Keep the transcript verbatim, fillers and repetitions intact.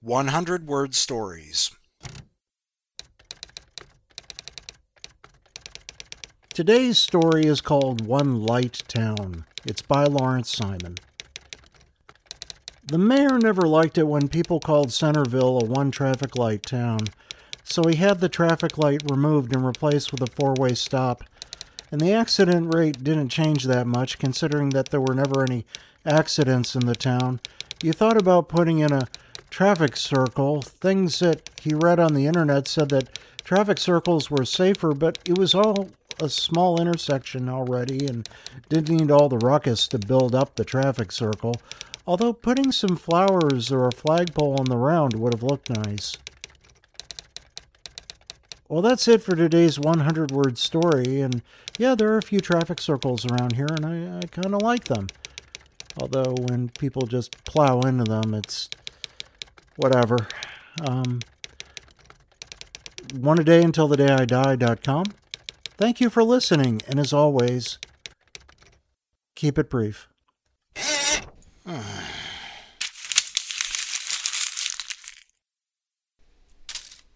one hundred word stories. Today's story is called One Light Town. It's by Lawrence Simon. The mayor never liked it when people called Centerville a one-traffic light town, so he had the traffic light removed and replaced with a four-way stop. And the accident rate didn't change that much, considering that there were never any accidents in the town. You thought about putting in a traffic circle. Things that he read on the internet said that traffic circles were safer, but it was all a small intersection already and didn't need all the ruckus to build up the traffic circle. Although putting some flowers or a flagpole on the round would have looked nice. Well, that's it for today's one hundred word story, and yeah, there are a few traffic circles around here, and I, I kind of like them. Although when people just plow into them, it's whatever. Um, one a day until the day I die dot com. Thank you for listening, and as always, keep it brief.